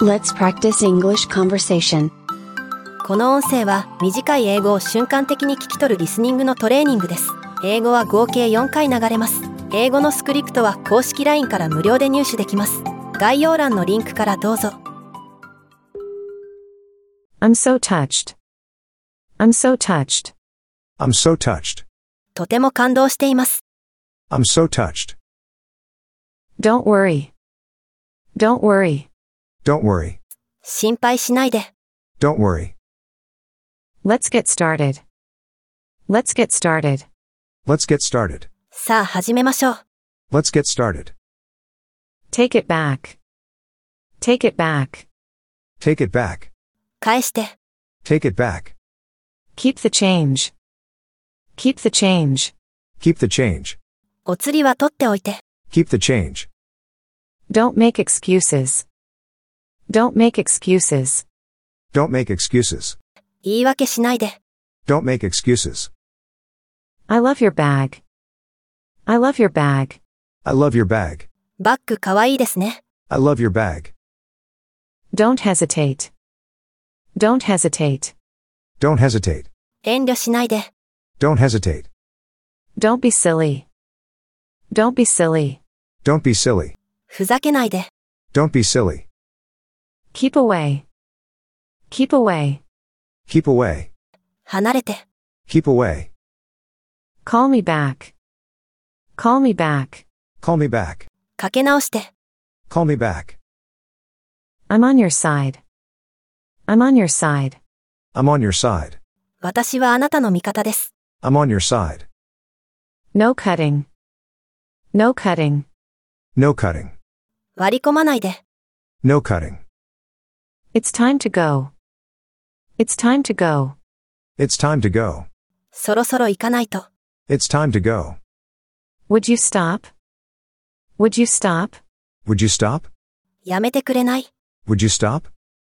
Let's practice English conversation. この音声は短い英語を瞬間的に聞き取るリスニングのトレーニングです。英語は合計4回流れます。英語のスクリプトは公式 LINE から無料で入手できます。概要欄のリンクからどうぞ。 I'm so touched. I'm so touched. I'm so touched. とても感動しています。 I'm so touched. Don't worry. Don't worry. Don't worry. 心配しないで。 Don't worry. Let's get started. Let's get started. Let's get started. さあ始めましょう。 Let's get started. Take it back. Take it back. Take it back. 返して。 Take it back. Keep the change. Keep the change. Keep the change. お釣りは取っておいて。 Keep the change. Don't make excuses. Don't make excuses. Don't make excuses. 言い訳しないで。 Don't make excuses. I love your bag. I love your bag. I love your bag. バッグかわいいですね。 I love your bag. Don't hesitate. Don't hesitate. Don't hesitate. 遠慮しないで。 Don't hesitate. Don't be silly. Don't be silly. Don't be silly. ふざけないで。 Don't be silly. Keep away. Keep away. Keep away. 離れて。 Keep away. Call me back. Call me back. Call me back. かけ直して。 Call me back. I'm on your side. I'm on your side. I'm on your side. 私はあなたの味方です。 I'm on your side. No cutting. No cutting. No cutting. 割り込まないで。 No cutting. It's time to go. It's time to go. It's time to go. そろそろ行かないと。 It's time to go. Would you stop? Would you stop? Would you stop? やめてくれない。 Would you stop?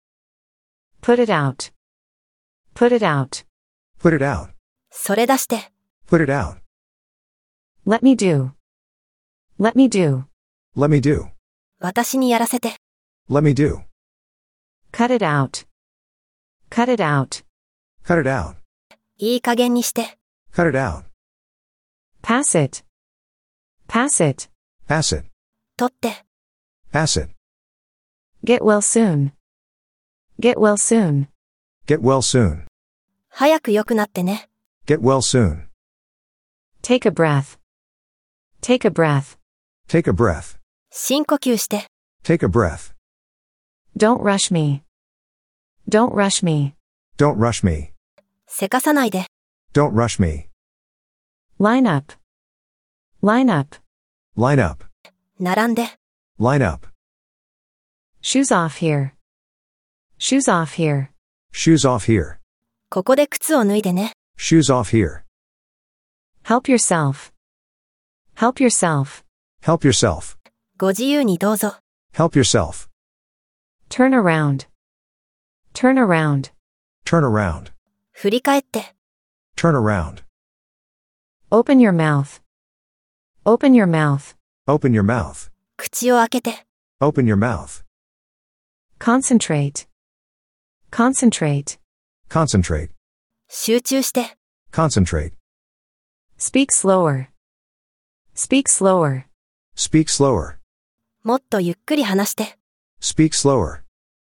Put it out. Put it out. Put it out. それ出して。 Put it out. Let me do. Let me do. Let me do. 私にやらせて。 Let me do. Cut it out. Cut it out. Cut it out. いい加減にして。 Cut it out. Pass it. Pass it. Pass it. 取って。 Pass it. Get well soon. Get well soon. Get well soon. 早く良くなってね。 Get well soon. Take a breath. Take a breath. Take a breath. 深呼吸して。 Take a breath. Don't rush me. Don't rush me. Don't rush me. せかさないで。 Don't rush me. Line up. Line up. Line up. 並んで。 Line up. Shoes off here. Shoes off here. Shoes off here. ここで靴を脱いでね。 Shoes off here. Help yourself. Help yourself. Help yourself. ご自由にどうぞ。 Help yourself. Turn around. Turn around. Turn around. 振り返って。 Turn around. Open your mouth. Open your mouth. Open your mouth. 口を開けて。 Open your mouth. Concentrate. Concentrate. Concentrate. 集中して。 Concentrate. Speak slower. Speak slower. Speak slower. もっとゆっくり話して。 Speak slower.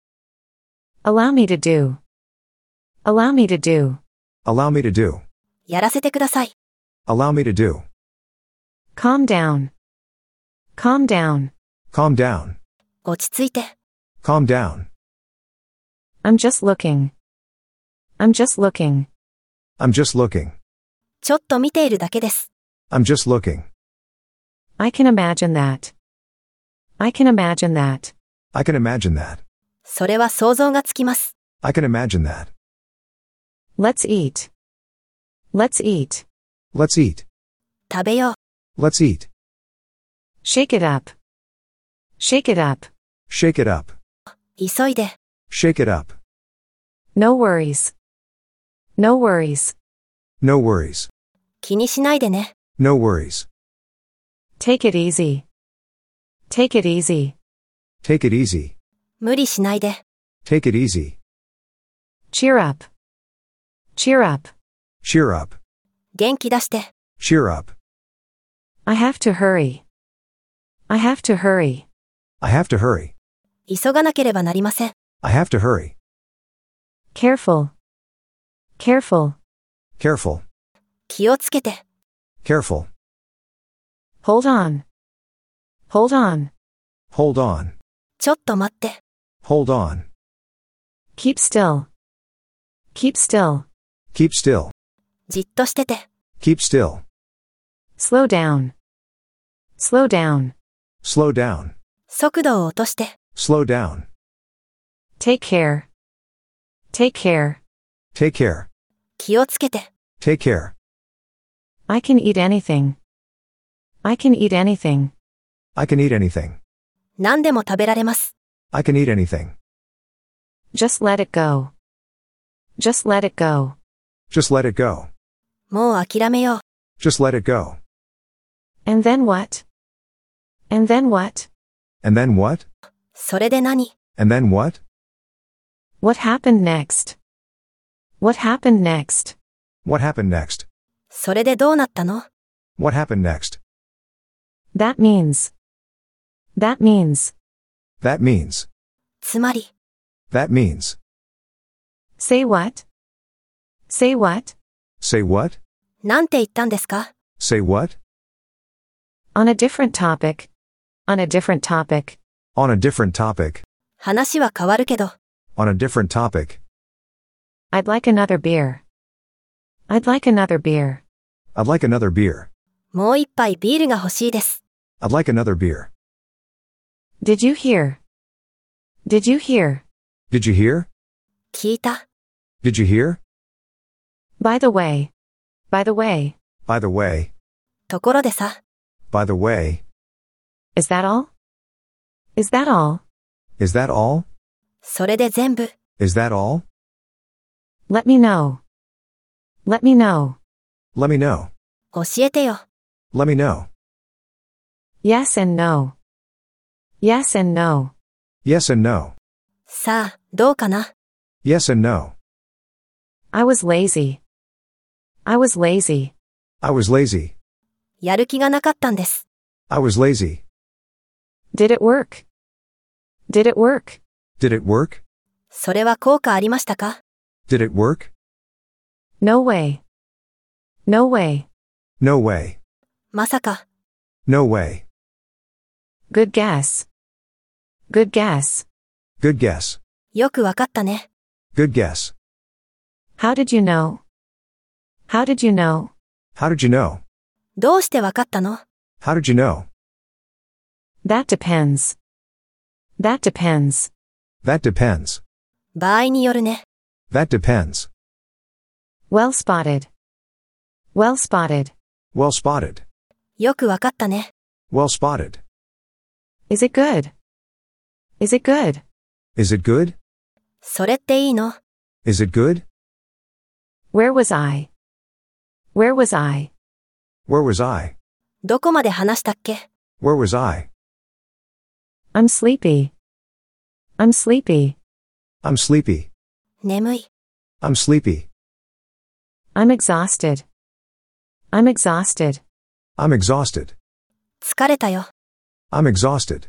Allow me to do. Allow me to do. Allow me to do. やらせてください。 Allow me to do. Calm down. Calm down. Calm down. 落ち着いて。 Calm down. I'm just looking. I'm just looking. I'm just looking. ちょっと見ているだけです。 I'm just looking. I can imagine that. I can imagine that. I can imagine that. それは想像がつきます。 I can imagine that. Let's eat. Let's eat. Let's eat. 食べよう。 Let's eat. Shake it up. Shake it up. Shake it up. 急いで。 Shake it up. No worries. No worries. No worries. 気にしないでね。 No worries. Take it easy. Take it easy. Take it easy. 無理しないで。 Take it easy. Cheer up. Cheer up. Cheer up. 元気出して。 Cheer up. I have to hurry. I have to hurry. I have to hurry. 急がなければなりません。 I have to hurry. Careful. Careful. Careful. 気をつけて。 Careful. Hold on. Hold on. Hold on. ちょっと待って。 Hold on. Keep still. Keep still. Keep still. じっとしてて。 Keep still. Slow down. Slow down. Slow down. 速度を落として。 Slow down. Take care. Take care. Take care. 気をつけて。 Take care. I can eat anything. I can eat anything. I can eat anything. 何でも食べられます。 I can eat anything. Just let it go. Just let it go. Just let it go. もう諦めよう。 Just let it go. And then what? And then what? And then what? それで何？ And then what? What happened next? What happened next? What happened next? それでどうなったの？ What happened next? That means. That means. That means. つまり、 That means. Say what? Say what? Say what? なんて言ったんですか？ Say what? On a different topic. On a different topic. On a different topic. 話は変わるけど、 On a different topic. I'd like another beer. I'd like another beer. I'd like another beer. もう一杯ビールが欲しいです。 I'd like another beer. Did you hear? Did you hear? Did you hear? 聞いた。 Did you hear? By the way. By the way. By the way. ところでさ、 By the way. Is that all? Is that all? Is that all? それで全部、 Is that all? Let me know. Let me know. Let me know. 教えてよ。 Let me know. Yes and no. Yes and no. Yes and no. さあ、どうかな？ Yes and no. I was lazy. I was lazy. I was lazy. やる気がなかったんです。 I was lazy. Did it work? Did it work? Did it work? それは効果ありましたか？ Did it work? No way. No way. No way. まさか、 No way. Good guess. Good guess. Good guess. よくわかったね。 Good guess. How did you know? How did you know? How did you know? どうしてわかったの？ How did you know? That depends. That depends. That depends. 場合によるね。 That depends. Well spotted. Well spotted. Well spotted. よくわかったね。 Well spotted. Is it good? Is it good? Is it good? それっていいの？ Is it good? Where was I? Where was I? Where was I? どこまで話したっけ？ Where was I? I'm sleepy. I'm sleepy. I'm sleepy. 眠い。 I'm sleepy. I'm exhausted. I'm exhausted. I'm exhausted. 疲れたよ。 I'm exhausted.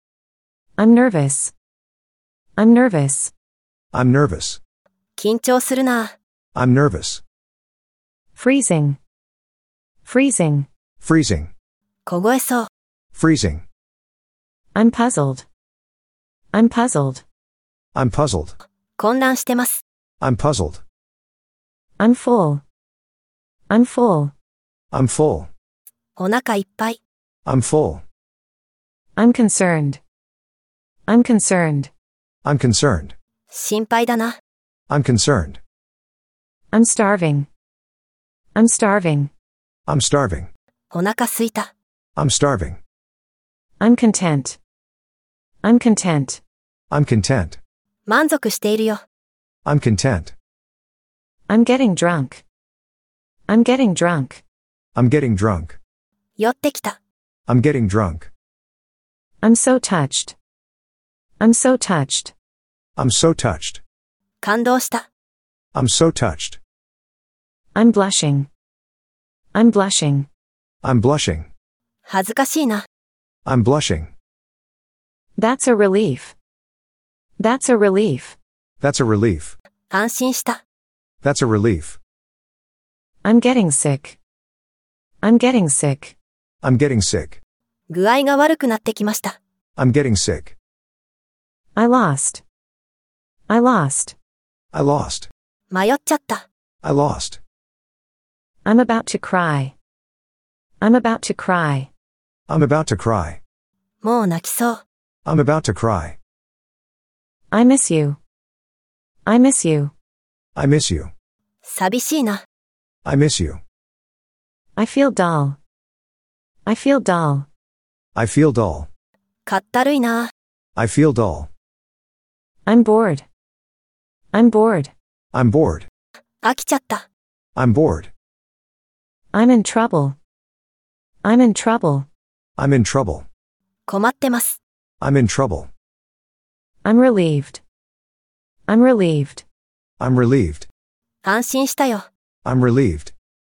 I'm nervous. I'm nervous. I'm nervous. 緊張するな。 I'm nervous. Freezing. Freezing. Freezing. 凍えそう。 Freezing. I'm puzzled. I'm puzzled. I'm puzzled. 混乱してます。 I'm puzzled. I'm full. I'm full. I'm full. お腹いっぱい。 I'm full. I'm concerned. I'm concerned. I'm concerned. 心配だな。 I'm concerned. I'm starving. I'm starving. I'm starving. お腹すいた。 I'm starving. I'm content. I'm content. I'm content. 満足しているよ。 I'm content. I'm getting drunk. I'm getting drunk. I'm getting drunk. 酔ってきた。 I'm getting drunk. I'm so touched. I'm so touched. I'm so touched. 感動した。 I'm so touched. I'm blushing. I'm blushing. I'm blushing. 恥ずかしいな。 I'm blushing. That's a relief. That's a relief. That's a relief. 安心した。 That's a relief. I'm getting sick. I'm getting sick. I'm getting sick. 具合が悪くなってきました。 I'm getting sick. I lost. I lost. I lost. 迷っちゃった。 I lost. I'm about to cry. I'm about to cry. I'm about to cry. もう泣きそう。 I'm about to cry. I miss you. I miss you. I miss you. 寂しいな。 I miss you. I feel dull. I feel dull. I feel dull. かったるいな。 I feel dull. I'm bored. I'm bored. I'm bored. 飽きちゃった。 I'm bored. I'm in trouble. I'm in trouble. I'm in trouble. 困ってます。 I'm in trouble. I'm relieved. I'm relieved. I'm relieved. 安心したよ。 I'm relieved.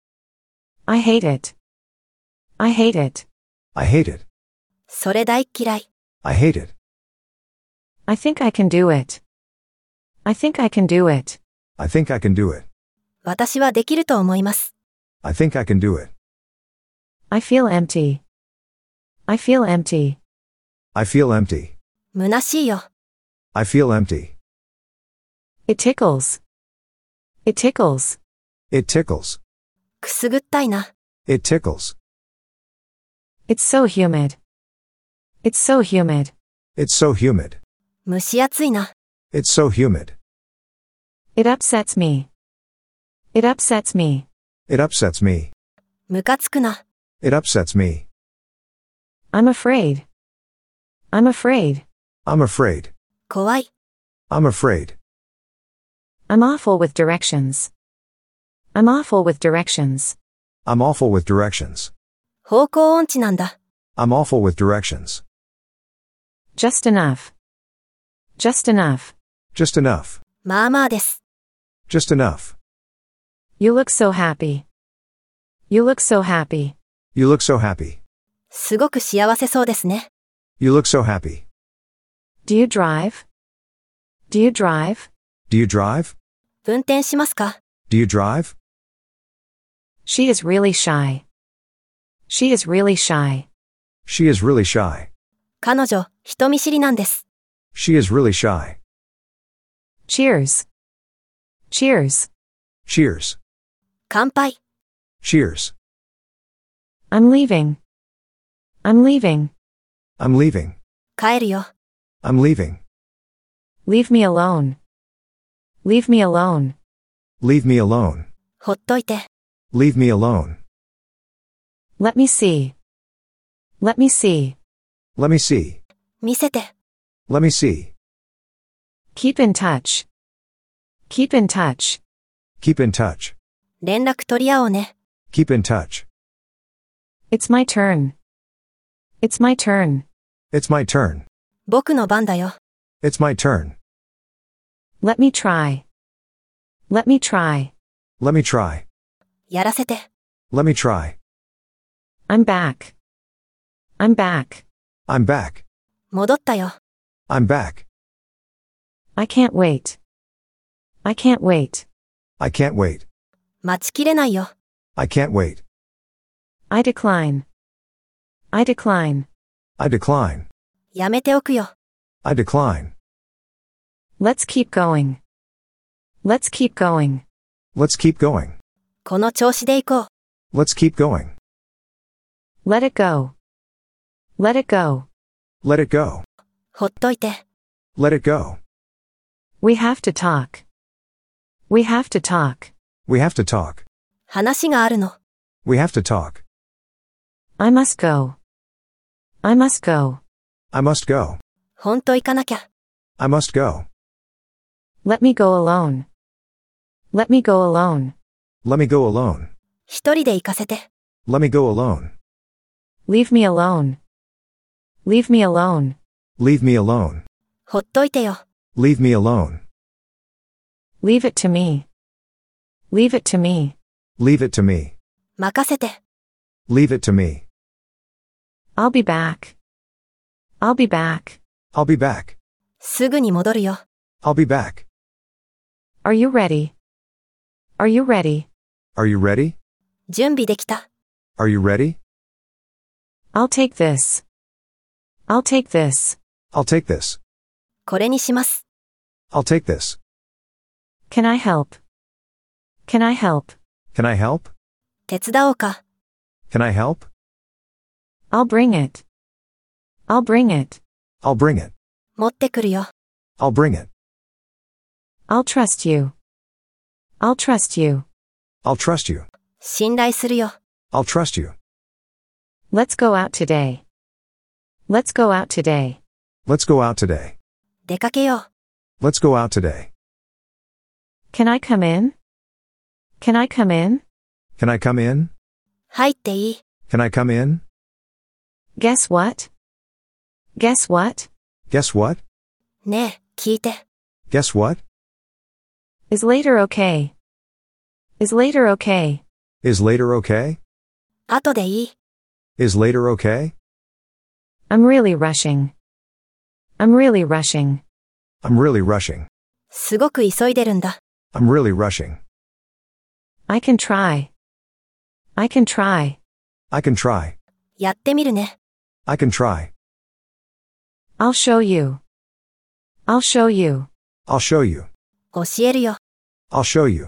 I hate it. I hate it. I hate it. それ大っ嫌い。 I hate it. I think I can do it. I think I can do it. I think I can do it. 私はできると思います。 I think I can do it. I feel empty. I feel empty. I feel empty. 虚しいよ。 I feel empty. It tickles. It tickles. It tickles. くすぐったいな。 It tickles. It's so humid. It's so humid. It's so humid. 蒸し暑いな。 It's so humid. It upsets me. It upsets me. It upsets me. ムカつくな。 It upsets me. I'm afraid. I'm afraid. I'm afraid. 怖い。 I'm afraid. I'm awful with directions. I'm awful with directions. I'm awful with directions. 方向音痴なんだ。 I'm awful with directions. Just enough. Just enough. Just enough. まあまあです。 Just enough. You look so happy. You look so happy. You look so happy. すごく幸せそうですね。 You look so happy. Do you drive? Do you drive? Do you drive? 運転しますか？ Do you drive? She is really shy. She is really shy. She is really shy. 彼女、人見知りなんです。 She is really shy. Cheers. Cheers. Cheers. 乾杯。 Cheers. I'm leaving. I'm leaving. I'm leaving. 帰るよ。 I'm leaving. Leave me alone. Leave me alone. Leave me alone. ほっといて。 Leave me alone. Let me see. Let me see. Let me see. 見せて。 Let me see. Keep in touch. Keep in touch. Keep in touch. 連絡取り合おうね。 Keep in touch. It's my turn. It's my turn. It's my turn. 僕の番だよ。 It's my turn. Let me try. Let me try. Let me try. やらせて。 Let me try. I'm back. I'm back. I'm back. 戻ったよ。 I'm back. I can't wait. I can't wait. I can't wait. 待ちきれないよ。 I can't wait. I decline. I decline. I decline. やめておくよ。 I decline. Let's keep going. Let's keep going. Let's keep going. この調子でいこう。 Let's keep going. Let it go. Let it go. Let it go. ほっといて。 Let it go. We have to talk. We have to talk. We have to talk. 話があるの。 We have to talk. I must go. I must go. I must go. ほんと行かなきゃ。 I must go. Let me go alone. Let me go alone. Let me go alone. 一人で行かせて。 Let me go alone. Leave me alone. Leave me alone. Leave me alone. ほっといてよ。 Leave me alone. Leave it to me. Leave it to me. Leave it to me. 任せて。 Leave it to me. I'll be back. I'll be back. I'll be back. すぐに戻るよ。 I'll be back. Are you ready? Are you ready? Are you ready? 準備できた。 Are you ready? I'll take this. I'll take this. I'll take this. これにします。 I'll take this. Can I help? Can I help? Can I help? 手伝おうか。 Can I help? I'll bring it. I'll bring it. I'll bring it. 持ってくるよ。 I'll bring it. I'll trust you. I'll trust you. I'll trust you. 信頼するよ。 I'll trust you. Let's go out today. Let's go out today. Let's go out today. 出かけよう。 Let's go out today. Can I come in? Can I come in? Can I come in? 入っていい。 Can I come in? Guess what? Guess what? Guess what? ねえ、聞いて。 Guess what? Is later okay? Is later okay? Is later okay? 後でいい。 Is later okay? I'm really rushing. I'm really rushing. I'm really rushing. すごく急いでるんだ。 I'm really rushing. I can try. I can try. I can try. やってみるね。 I can try. I'll show you. I'll show you. I'll show you. 教えるよ。 I'll show you.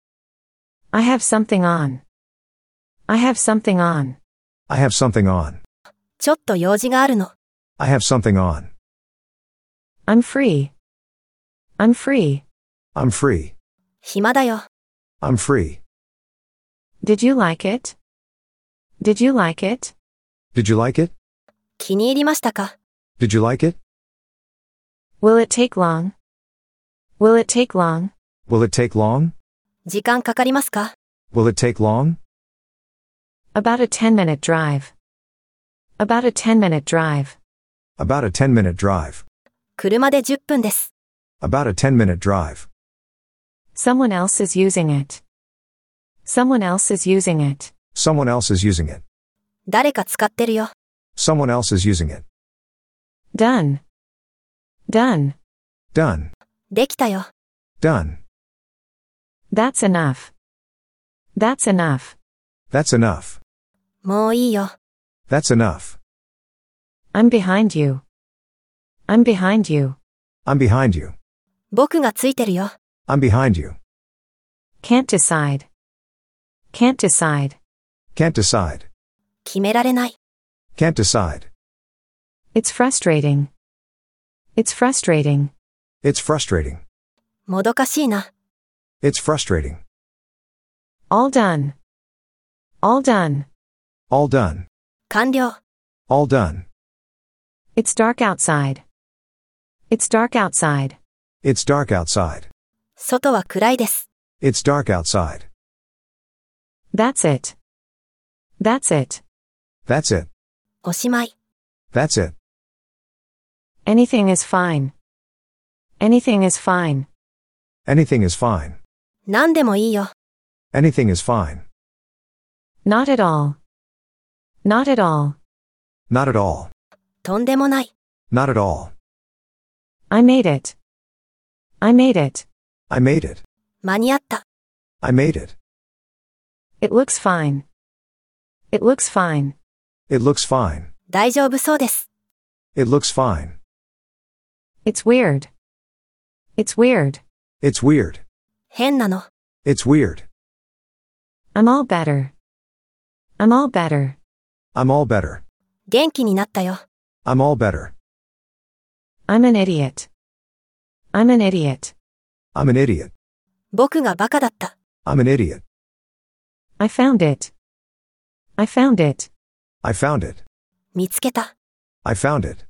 I have something on. I have something on. I have something on. ちょっと用事があるの。 I have something on. I'm free. I'm free. I'm free. 暇だよ。 I'm free. Did you like it? Did you like it? Did you like it? 気に入りましたか？ Did you like it? Will it take long? Will it take long? Will it take long? 時間かかりますか？ Will it take long? About a 10-minute drive. About a 10-minute drive. About a 10-minute drive. 車で10分です。 About a 10-minute drive. Someone else is using it. Someone else is using it. Someone else is using it. 誰か使ってるよ。 Someone else is using it. Done. Done. Done. できたよ。 Done. That's enough. That's enough. That's enough. もういいよ。 That's enough. I'm behind you. I'm behind you. I'm behind you. 僕がついてるよ。 I'm behind you. Can't decide. Can't decide. Can't decide. 決められない。 Can't decide. It's frustrating. It's frustrating. It's frustrating. もどかしいな。 It's frustrating. All done. All done. All done. 完了。 All done. It's dark outside. It's dark outside. It's dark outside. 外は暗いです。 It's dark outside. That's it. That's it. That's it. おしまい。 That's it. Anything is fine. Anything is fine. Anything is fine. 何でもいいよ。 Anything is fine. Not at all. Not at all. Not at all. とんでもない。 Not at all. I made it. I made it. I made it. 間に合った。 I made it. It looks fine. It looks fine. It looks fine. 大丈夫そうです。 It looks fine. It's weird. It's weird. It's weird. 変なの。 It's weird. I'm all better. I'm all better. I'm all better. 元気になったよ。 I'm all better. I'm an idiot. I'm an idiot. I'm an idiot. 僕がバカだった。 I'm an idiot. I found it. I found it. I found it. 見つけた。 I found it.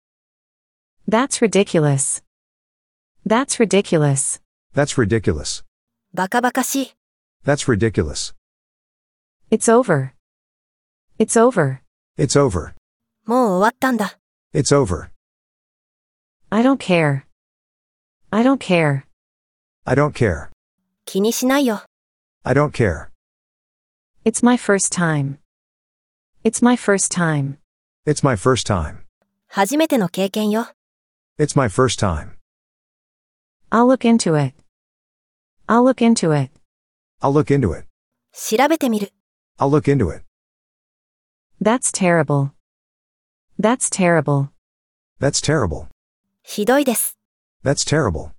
That's ridiculous. That's ridiculous. That's ridiculous. バカバカしい。 That's ridiculous. It's over. It's over. It's over. もう終わったんだ。 It's over. I don't care. I don't care. I don't care. 気にしないよ。 I don't care. It's my first time. It's my first time. It's my first time. 初めての経験よ。 It's my first time. I'll look into it. I'll look into it. I'll look into it. 調べてみる。 I'll look into it. That's terrible. That's terrible. That's terrible. ひどいです。 That's terrible.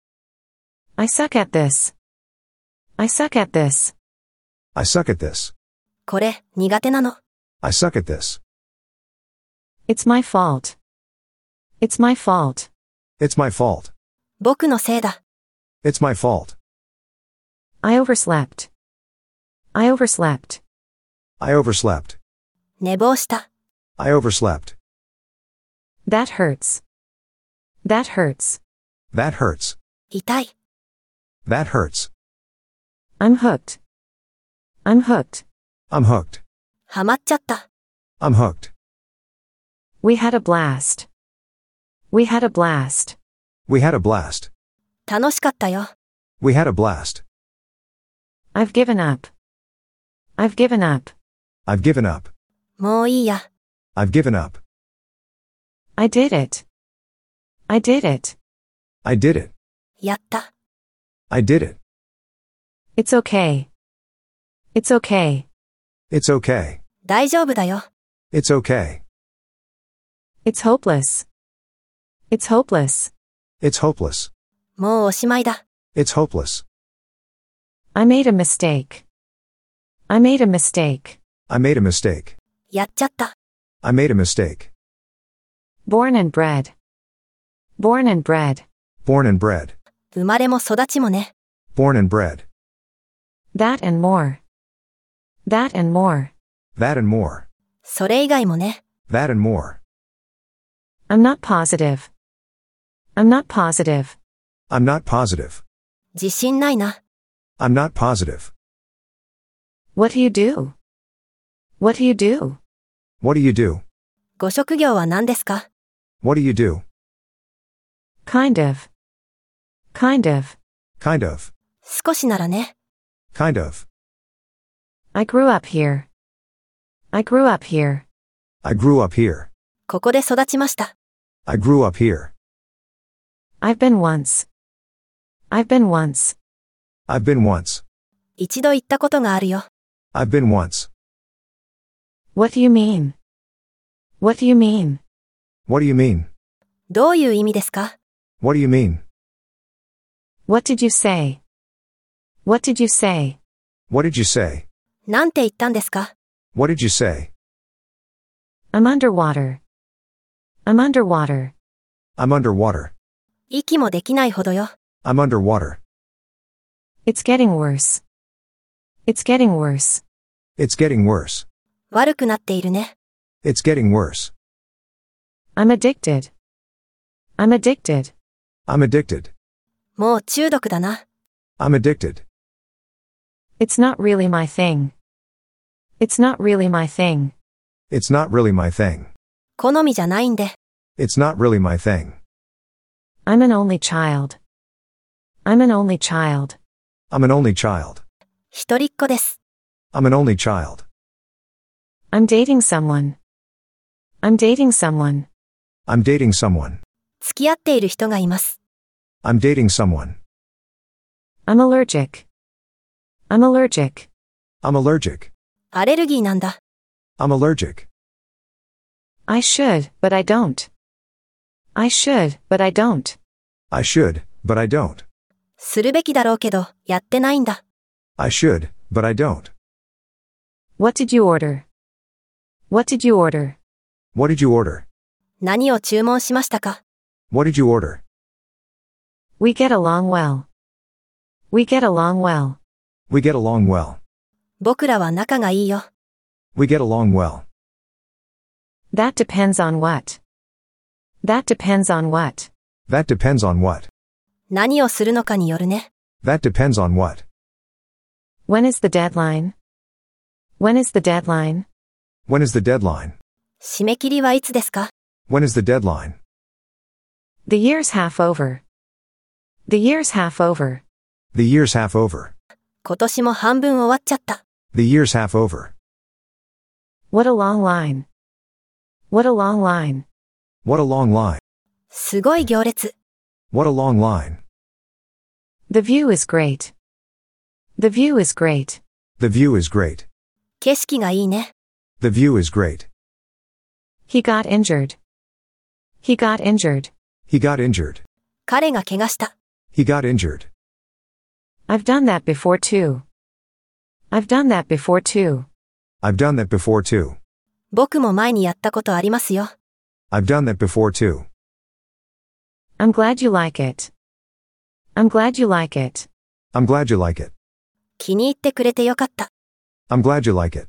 I suck at this. I suck at this. I suck at this. これ、苦手なの。 I suck at this. It's my fault. It's my fault. It's my fault. 僕のせいだ。 It's my fault. I overslept. I overslept. I overslept. 寝坊した。 I overslept. That hurts. That hurts. That hurts. 痛い。 That hurts. I'm hooked. I'm hooked. I'm hooked. ハマっちゃった。 I'm hooked. We had a blast. We had a blast. We had a blast. 楽しかったよ。 We had a blast. I've given up. I've given up. I've given up. もういいや。 I've given up. I did it. I did it. I did it. やった。 I did it. It's okay. It's okay. It's okay. 大丈夫だよ。 It's okay. It's hopeless. It's hopeless. It's hopeless. もうおしまいだ。 It's hopeless. I made a mistake. I made a mistake. I made a mistake. やっちゃった。 I made a mistake. Born and bred. Born and bred. Born and bred. 生まれも育ちもね。 Born and bred. That and more. That and more. That and more. それ以外もね。 That and more. I'm not positive. I'm not positive. I'm not positive. 自信ないな。 I'm not positive. What do you do? What do you do? What do you do? ご職業は何ですか？ What do you do? Kind of. Kind of. Kind of. 少しならね。 Kind of. I grew up here. I grew up here. I grew up here. ここで育ちました。 I grew up here. I've been once. I've been once. I've been once. 一度行ったことがあるよ。 I've been once. What do you mean? What do you mean? What do you mean? どういう意味ですか？ What do you mean? What did you say? What did you say? What did you say? なんて言ったんですか？ What did you say? I'm underwater. I'm underwater. I'm underwater. 息もできないほどよ。 I'm underwater. It's getting worse. It's getting worse. It's getting worse. 悪くなっているね。 It's getting worse. I'm addicted. I'm addicted. I'm addicted. もう中毒だな。 I'm addicted. It's not really my thing. It's not really my thing. It's not really my thing. 好みじゃないんで。 It's not really my thing. I'm an only child. I'm an only child. I'm an only child. 一人っ子です。 I'm an only child. I'm dating someone. I'm dating someone. I'm dating someone. 付き合っている人がいます。 I'm dating someone. I'm allergic. I'm allergic. I'm allergic. アレルギーなんだ。 I'm allergic. I should, but I don't. I should, but I don't. I should, but I don't. するべきだろうけど、やってないんだ。 I should, but I don't. What did you order? What did you order? What did you order? 何を注文しましたか？ What did you order? We get along well. We get along well. We get along well. 僕らは仲がいいよ。 We get along well. That depends on what? That depends on what? That depends on what? 何をするのかによるね。 That depends on what? When is the deadline? When is the deadline? When is the deadline? 締め切りはいつですか？ When is the deadline? The year's half over. The year's half over. The year's half over. 今年も半分終わっちゃった。 The year's half over. What a long line. What a long line. What a long line. すごい行列。 What a long line. The view is great. The view is great. The view is great. 景色がいいね。 The view is great. He got injured. He got injured. He got injured. 彼が怪我した。 He got injured. I've done that before too. I've done that before too. I've done that before too. 僕も前にやったことありますよ。 I've done that before too. I'm glad you like it. I'm glad you like it. I'm glad you like it. 気に入ってくれてよかった。 I'm glad you like it.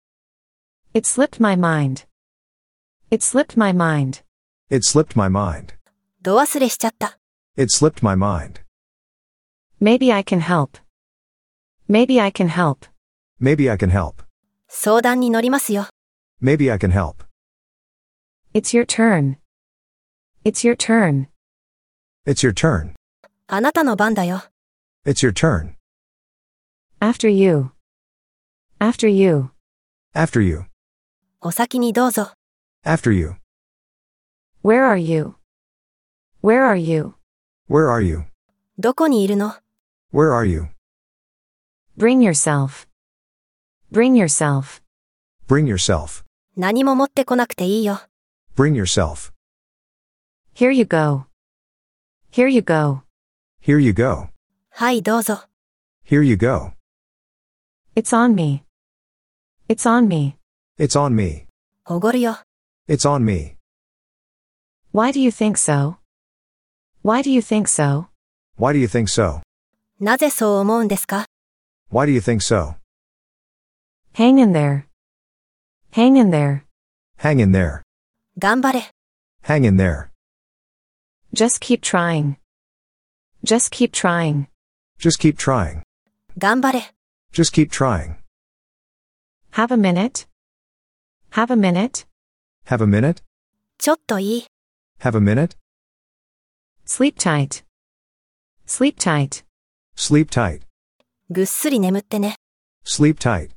It slipped my mind. It slipped my mind. It slipped my mind. 度忘れしちゃった。 It slipped my mind. Maybe I can help. Maybe I can help. Maybe I can help. 相談に乗りますよ。 Maybe I can help. It's your turn. It's your turn. It's your turn. あなたの番だよ。 It's your turn. After you. After you. After you. お先にどうぞ。 After you. Where are you? Where are you? Where are you? どこにいるの？ Where are you? Bring yourself. Bring yourself. Bring yourself. 何も持ってこなくていいよ。 Bring yourself. Here you go. Here you go. Here you go. はいどうぞ。 Here you go. It's on me. It's on me. It's on me. おごるよ。 It's on me. Why do you think so? Why do you think so? Why do you think so? なぜそう思うんですか？ Why do you think so? Hang in there. Hang in there. Hang in there. 頑張れ。 Hang in there. Just keep trying. Just keep trying. Just keep trying. 頑張れ。 Just keep trying. Have a minute. Have a minute. Have a minute? ちょっといい。 Have a minute? Sleep tight. Sleep tight. Sleep tight. ぐっすり眠ってね。 Sleep tight.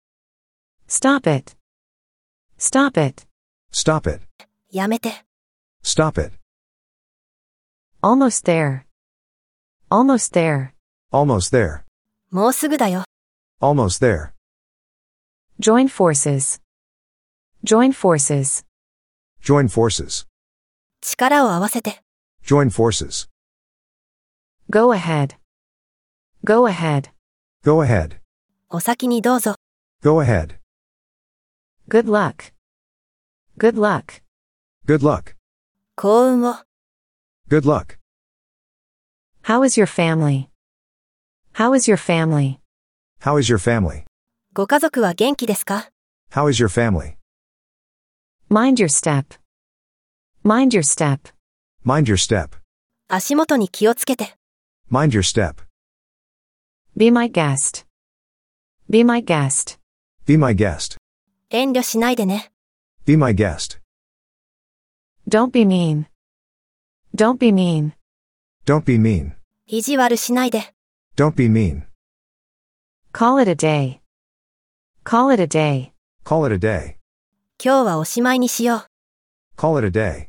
Stop it. Stop it. Stop it. やめて。 Stop it. Almost there. Almost there. Almost there. もうすぐだよ。 Almost there. Join forces. Join forces. Join forces. 力を合わせて。 Join forces. Go ahead. Go ahead. Go ahead. お先にどうぞ。 Go ahead. Good luck. Good luck. Good luck. 幸運を。 Good luck. How is your family? How is your family? How is your family? ご家族は元気ですか？ How is your family? Mind your step. Mind your step. Mind your step. 足元に気をつけて。 Mind your step. Be my guest. Be my guest. Be my guest. 遠慮しないでね。 Be my guest. Don't be mean. Don't be mean. Don't be mean. 意地悪しないで。 Don't be mean. Call it a day. Call it a day. Call it a day. 今日はおしまいにしよう。 Call it a day.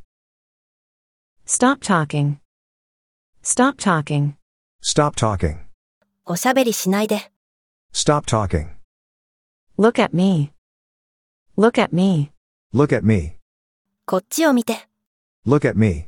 Stop talking. Stop talking. Stop talking. おしゃべりしないで。 Stop talking. Look at me. Look at me. Look at me. こっちを見て。 Look at me.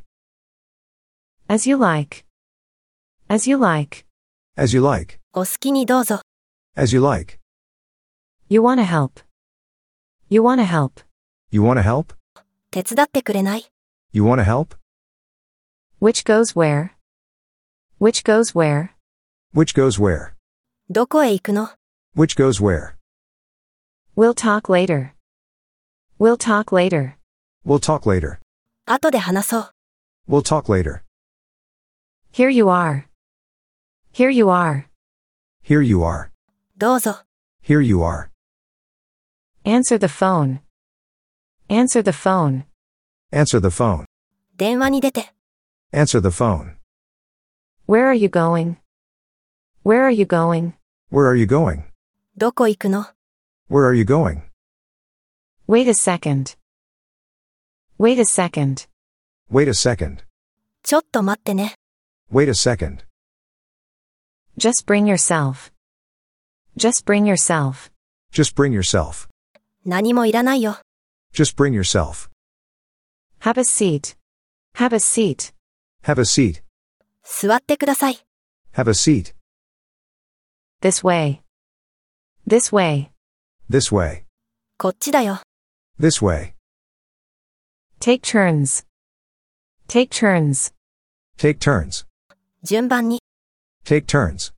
As you like. As you like. As you like. お好きにどうぞ。 As you like. You wanna help. You wanna help. You wanna help? 手伝ってくれない？ You wanna help? Which goes where? Which goes where? Which goes where? どこへ行くの？ Which goes where? We'll talk later. We'll talk later. We'll talk later. 後で話そう。 We'll talk later. Here you are. Here you are. Here you are. どうぞ。 Here you are. Answer the phone. Answer the phone. Answer the phone. 電話に出て。 Answer the phone. Where are you going? Where are you going? Where are you going? どこ行くの？ Where are you going? Wait a second. Wait a second. Wait a second. ちょっと待ってね。 Wait a second. Just bring yourself. Just bring yourself. Just bring yourself. 何もいらないよ。 Just bring yourself. Have a seat. Have a seat. Have a seat. 座ってください。 Have a seat. This way. This way. This way. こっちだよ。 This way. Take turns. Take turns. Take turns. 順番に。 Take turns.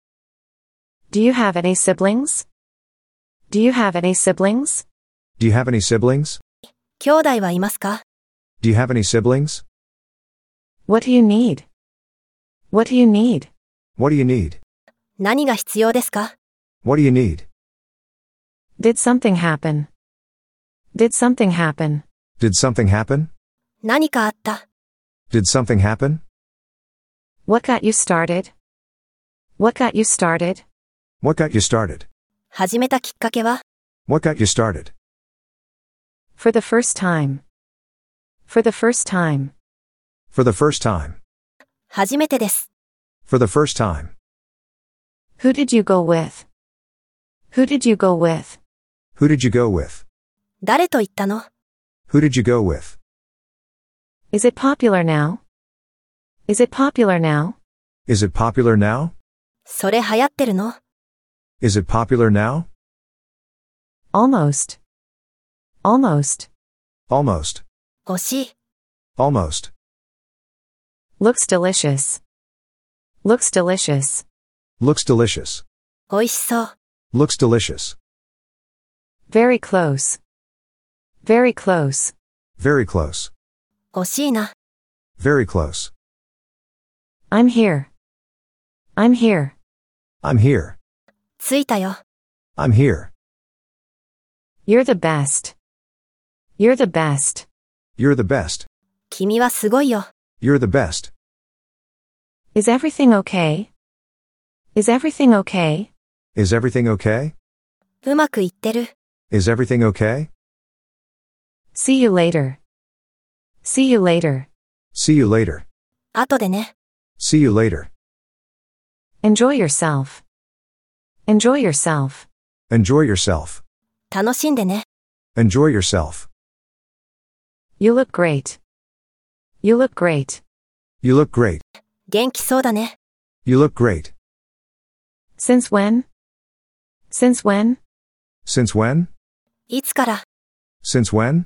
Do you have any siblings? Do you have any siblings? Do you have any siblings? 兄弟はいますか？ Do you have any siblings? What do you need? What do you need? What do you need? 何が必要ですか？ What do you need? Did something happen? Did something happen? Did something happen? 何かあった？ Did something happen? What got you started? What got you started? What got you started? 始めたきっかけは？ What got you started? For the first time. For the first time. For the first time. 初めてです。 For the first time. Who did you go with? Who did you go with? Who did you go with? 誰と行ったの？ Who did you go with? Is it popular now? Is it popular now? Is it popular now? それ流行ってるの？ Is it popular now? Almost. Almost. Almost. 惜しい。 Almost. Looks delicious. Looks delicious. Looks delicious. 美味しそう。 Looks delicious. Very close. Very close. Very close. 惜しいな。 Very close. I'm here. I'm here. I'm here. 着いたよ。 I'm here. You're the best. You're the best. You're the best. 君はすごいよ。 You're the best. Is everything okay? Is everything okay? Is everything okay? うまくいってる。 Is everything okay? See you later. See you later. See you later. 後でね。 See you later. Enjoy yourself. Enjoy yourself. Enjoy yourself. 楽しんでね。 Enjoy yourself. You look great. You look great. You look great. 元気そうだね。 You look great. Since when? Since when? Since when? いつから？ Since when?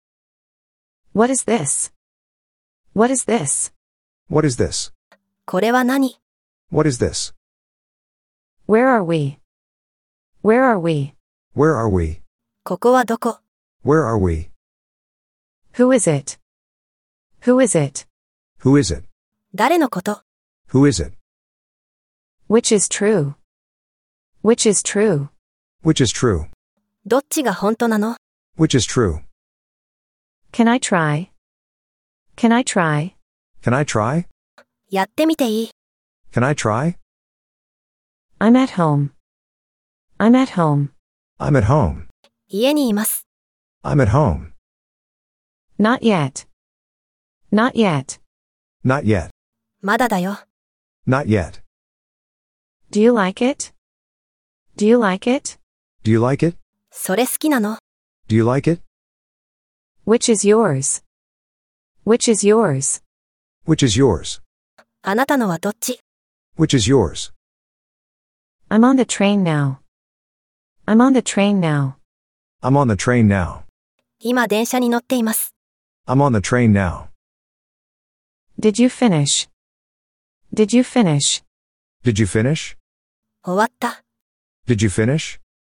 What is this? What is this? What is this? これは何？ What is this? Where are we? Where are we? Where are we? ここはどこ？ Where are we? Who is it? Who is it? Who is it? 誰のこと？ Who is it? Which is true? Which is true? Which is true? どっちが本当なの？ Which is true? Can I try? Can I try? Can I try? やってみていい？ Can I try? I'm at home. I'm at home. I'm at home. 家にいます。 I'm at home. Not yet. Not yet. Not yet. まだだよ。 Not yet. Do you like it? Do you like it? Do you like it? それ好きなの？ Do you like it? Which is yours? Which is yours? Which is yours? あなたのはどっち？ Which is yours? I'm on the train now. I'm on the train now. I'm on the train now. 今電車に乗っています。 I'm on the train now. Did you finish? Did you finish? Did you finish? 終わった。 Did you finish?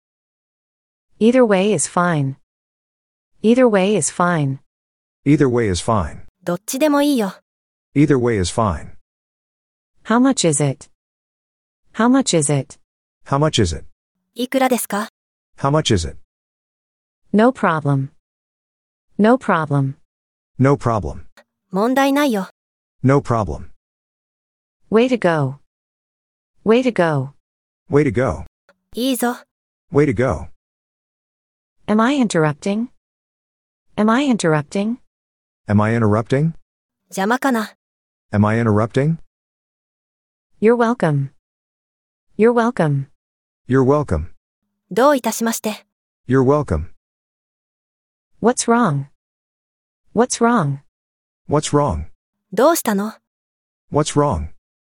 Either way is fine. Either way is fine. Either way is fine. どっちでもいいよ。 Either way is fine. How much is it? How much is it? How much is it? いくらですか？ How much is it? No problem. No problem. No problem. 問題ないよ。 No problem. Way to go. Way to go. Way to go. いいぞ。 Way to go. Am I interrupting? Am I interrupting? Am I interrupting? 邪魔かな。 Am I interrupting? You're welcome. You're welcome. You're welcome. どういたしまして。 You're welcome. What's wrong? What's wrong? What's wrong? どうしたの？ What's wrong?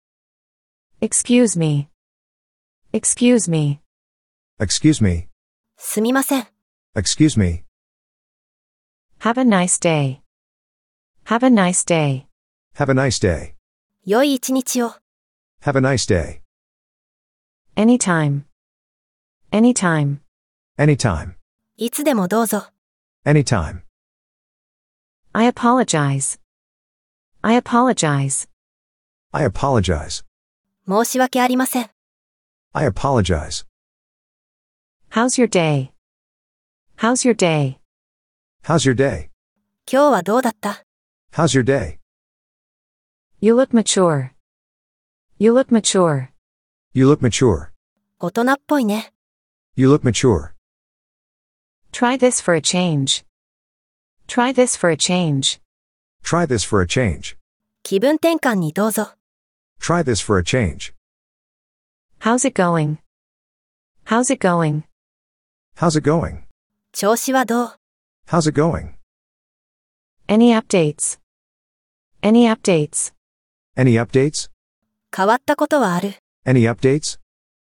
Excuse me. Excuse me. Excuse me. すみません。 Excuse me. Have a nice day. Have a nice day. Have a nice day. 良い一日を。 Have a nice day. Anytime. Anytime. Anytime. いつでもどうぞ。 Anytime. I apologize. I apologize. I apologize. 申し訳ありません。 I apologize. How's your day? How's your day? How's your day? 今日はどうだった？ How's your day? You look mature. You look mature. You look mature. 大人っぽいね。 You look mature. Try this for a change. Try this for a change. Try this for a change. 気分転換にどうぞ。 Try this for a change. How's it going? How's it going? How's it going? 調子はどう？ How's it going? Any updates? Any updates? Any updates? 変わったことはある？ Any updates?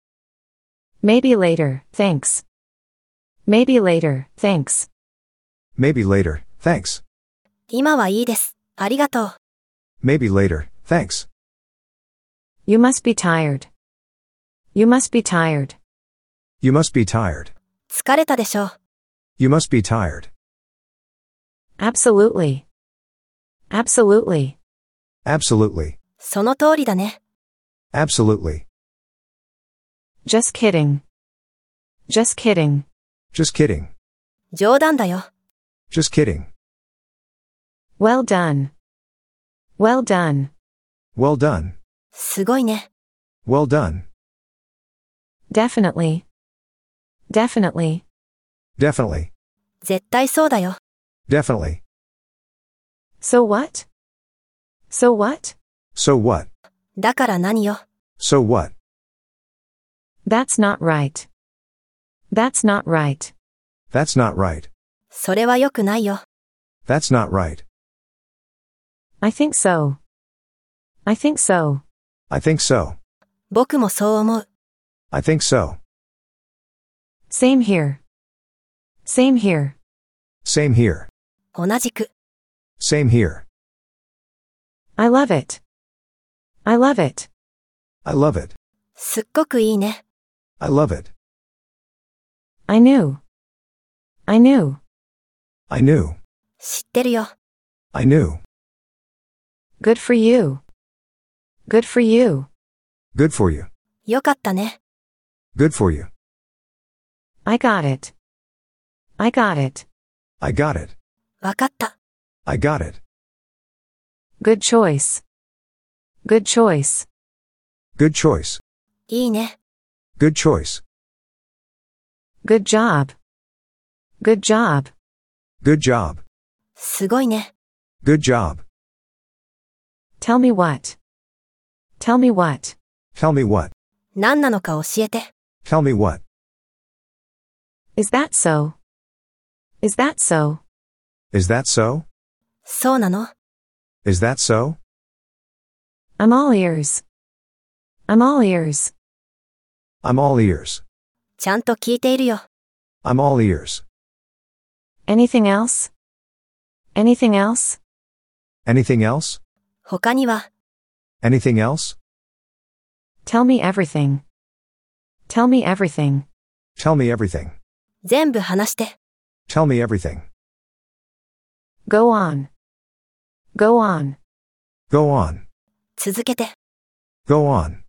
Maybe later, thanks. Maybe later, thanks. Maybe later, thanks. 今はいいです。ありがとう。 Maybe later, thanks. You must be tired. You must be tired. You must be tired. 疲れたでしょう。 You must be tired. Absolutely. Absolutely. Absolutely. その通りだね。 Absolutely. Just kidding. Just kidding. Just kidding. 冗談だよ。 Just kidding. Well done. Well done. Well done. すごいね。 Well done. Definitely. Definitely. Definitely. 絶対そうだよ。 Definitely. So what? So what? So what? だから何よ。 So what? That's not right. That's not right. That's not right. それは良くないよ。 That's not right. I think so. I think so. I think so. 僕もそう思う。 I think so. Same here. Same here. Same here. 同じく。 Same here. I love it. I love it. I love it. すっごくいいね。 I love it. I knew. I knew. I knew. 知ってるよ。 I knew. Good for you. Good for you. Good for you. よかったね。 Good for you. I got it. I got it. I got it. わかった。 I got it. Good choice. Good choice. Good choice. いいね。 Good choice. Good job. Good job. Good job. すごいね。 Good job. Tell me what. Tell me what. Tell me what. 何なのか教えて。 Tell me what. Is that so? Is that so? Is that so? そうなの？ Is that so? I'm all ears. I'm all ears. I'm all ears. ちゃんと聞いているよ。 I'm all ears. Anything else? Anything else? Anything else? 他には？ Anything else? Tell me everything. Tell me everything. Tell me everything. 全部話して。 Tell me everything. Go on. Go on. Go on. 続けて。 Go on.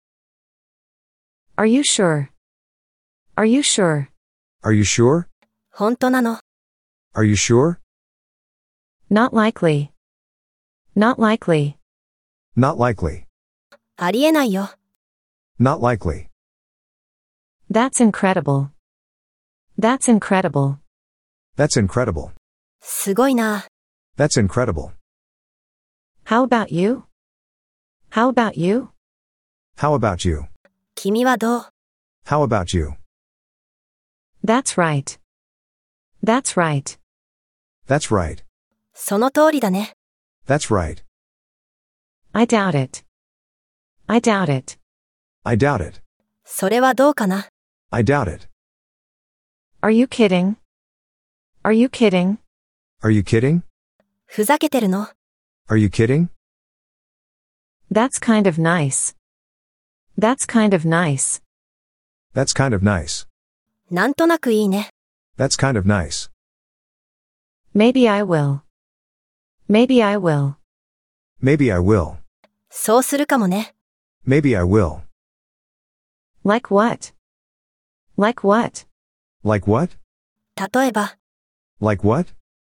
Are you sure? Are you sure? Are you sure? 本当なの？ Are you sure? Not likely. Not likely. Not likely. ありえないよ。 Not likely. That's incredible. That's incredible. That's incredible. すごいな。 That's incredible. How about you? How about you? How about you? 君はどう？ How about you? That's right. That's right. That's right. その通りだね。 That's right. I doubt it. I doubt it. I doubt it. それはどうかな。 I doubt it. Are you kidding? Are you kidding? Are you kidding? ふざけてるの？ Are you kidding? That's kind of nice. That's kind of nice. That's kind of nice. なんとなくいいね。 That's kind of nice. Maybe I will. Maybe I will. Maybe I will. そうするかもね。 Maybe I will. Like what? Like what? Like what? 例えば、 Like what?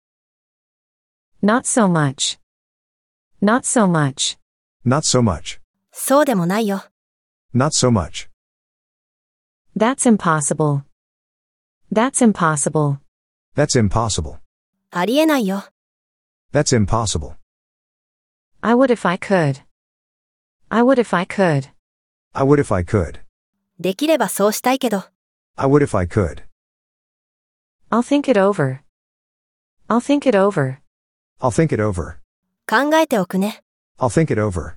Not so much. Not so much. Not so much. そうでもないよ。 Not so much. That's impossible. That's impossible. That's impossible. ありえないよ。 That's impossible. I would if I could. I would if I could. I would if I could. できればそうしたいけど。 I would if I could. I'll think it over. I'll think it over. I'll think it over. 考えておくね。 I'll think it over.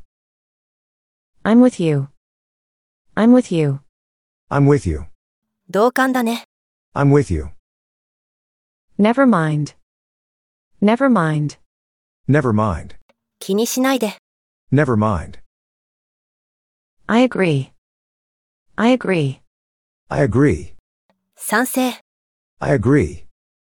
I'm with you. I'm with you. I'm with you. 同感だね。 I'm with you. Never mind. Never mind. Never mind. 気にしないで。 Never mind. I agree. I agree. I agree. 賛成。 I agree.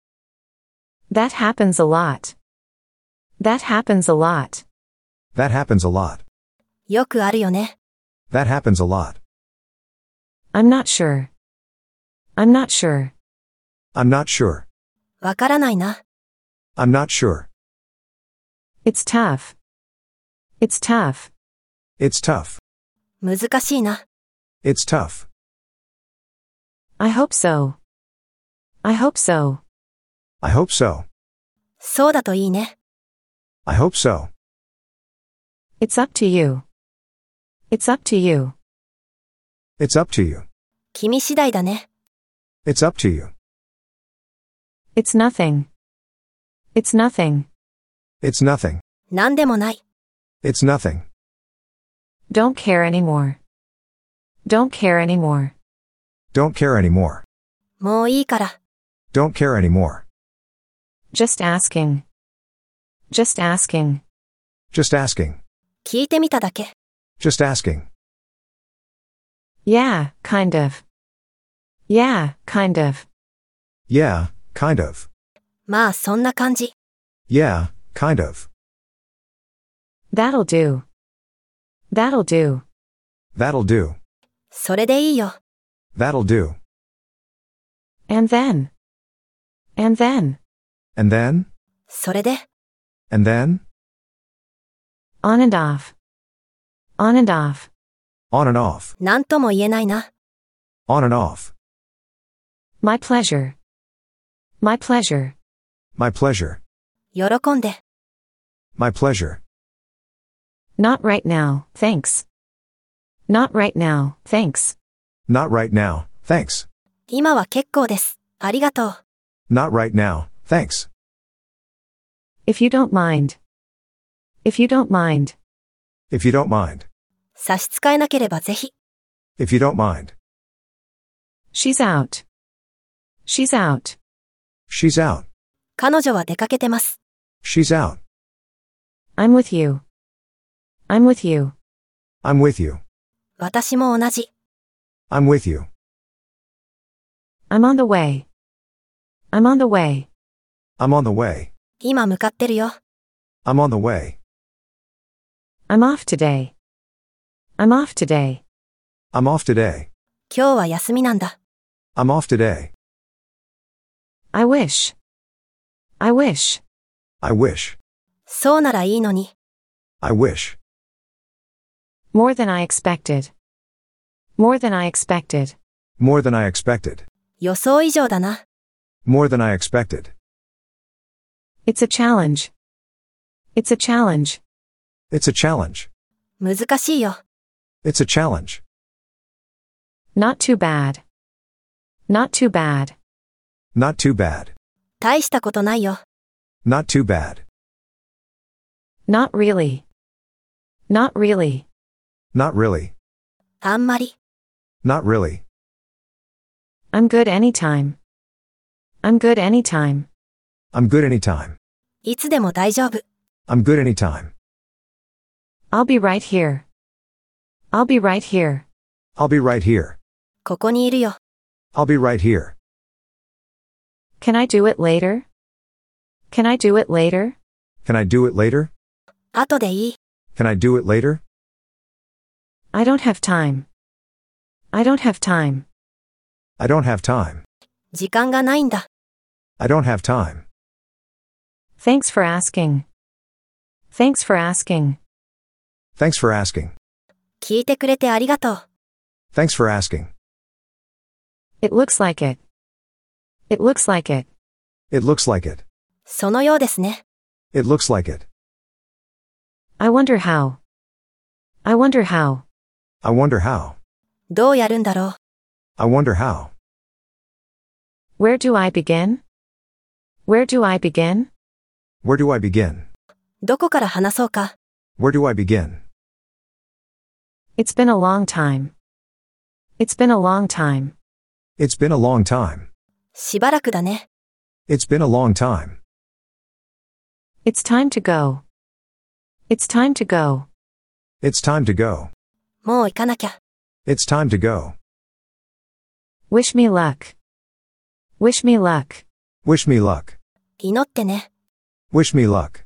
That happens a lot. That happens a lot. That happens a lot. よくあるよね。 That happens a lot. I'm not sure. I'm not sure. I'm not sure. わからないな。 I'm not sure. It's tough. It's tough. It's tough. 難しいな。 It's tough. I hope so. I hope so. I hope so. そうだといいね。 I hope so. It's up to you. It's up to you. It's up to you. 君次第だね。 It's up to you. It's nothing. It's nothing. It's nothing. なんでもない。 It's nothing. Don't care anymore. Don't care anymore. Don't care anymore. もういいから。 Don't care anymore. Just asking. Just asking. Just asking. 聞いてみただけ。 Just asking. Yeah, kind of. Yeah, kind of. Yeah, kind of. まあそんな感じ。 Yeah, kind of. That'll do. That'll do. That'll do. それでいいよ。 That'll do. And then. And then. And then? それで、 And then? On and off. On and off. On and off. なんとも言えないな。 On and off. My pleasure. My pleasure. My pleasure. 喜んで。 My pleasure. Not right now, thanks. Not right now, thanks. Not right now, thanks. 今は結構です。ありがとう。 Not right now, thanks. If you don't mind. If you don't mind. If you don't mind. 差し支えなければぜひ。 If you don't mind. She's out. She's out. She's out. 彼女は出かけてます。 She's out. I'm with you. I'm with you. I'm with you. 私も同じ。 I'm with you. I'm on the way. I'm on the way. I'm on the way. 今向かってるよ。 I'm on the way. I'm off today. I'm off today. I'm off today. 今日は休みなんだ。 I'm off today. I wish. I wish. I wish. そうならいいのに。 I wish. More than I expected. More than I expected. More than I expected. 予想以上だな。 More than I expected. It's a challenge. It's a challenge. It's a challenge. 難しいよ。 It's a challenge. Not too bad. Not too bad. Not too bad. 大したことないよ。 Not too bad. Not really. Not really. Not really. あんまり。 Not really. I'm good anytime. I'm good anytime. I'm good anytime. いつでも大丈夫。 I'm good anytime. I'll be right here. I'll be right here. I'll be right here. ここにいるよ。 I'll be right here. Can I do it later? Can I do it later? Can I do it later? 後でいい。 Can I do it later? I don't have time. I don't have time. I don't have time. 時間がないんだ。 I don't have time. Thanks for asking. Thanks for asking. Thanks for asking. 聞いてくれてありがとう。 Thanks for asking. It looks like it. It looks like it. It looks like it. そのようですね。 It looks like it. I wonder how. I wonder how. I wonder how. どうやるんだろう。 I wonder how. Where do I begin? Where do I begin? Where do I begin? どこから話そうか。 Where do I begin? It's been a long time. It's been a long time. It's been a long time. しばらくだね。 It's been a long time. It's time to go. It's time to go. It's time to go. もう行かなきゃ。 It's time to go. Wish me luck. Wish me luck. Wish me luck. 祈ってね。 Wish me luck.